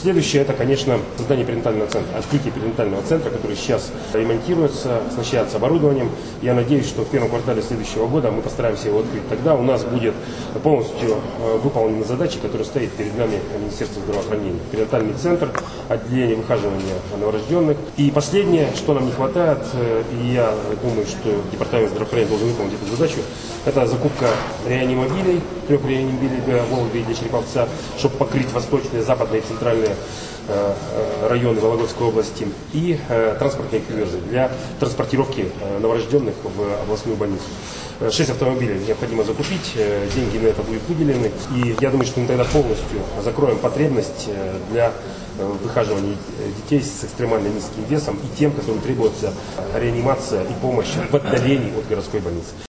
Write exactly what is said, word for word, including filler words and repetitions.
Следующее, это, конечно, создание перинатального центра, открытие перинатального центра, который сейчас ремонтируется, оснащается оборудованием. Я надеюсь, что в первом квартале следующего года мы постараемся его открыть. Тогда у нас будет полностью выполнены задачи, которые стоят перед нами Министерство здравоохранения. Перинатальный центр, отделение выхаживания новорожденных. И последнее, что нам не хватает, и я думаю, что департамент здравоохранения должен выполнить эту задачу, это закупка реанимобилей, трех реанимобилей для Вологды и для Череповца, чтобы покрыть восточные, западные и центральные э, районы Вологодской области, и э, транспортные кювезы для транспортировки э, новорожденных в областную больницу. Шесть автомобилей необходимо закупить, э, деньги на это будут выделены, и я думаю, что мы тогда полностью закроем потребность э, для э, выхаживания детей с экстремально низким весом и тем, которым требуется реанимация и помощь в отдалении от городской больницы.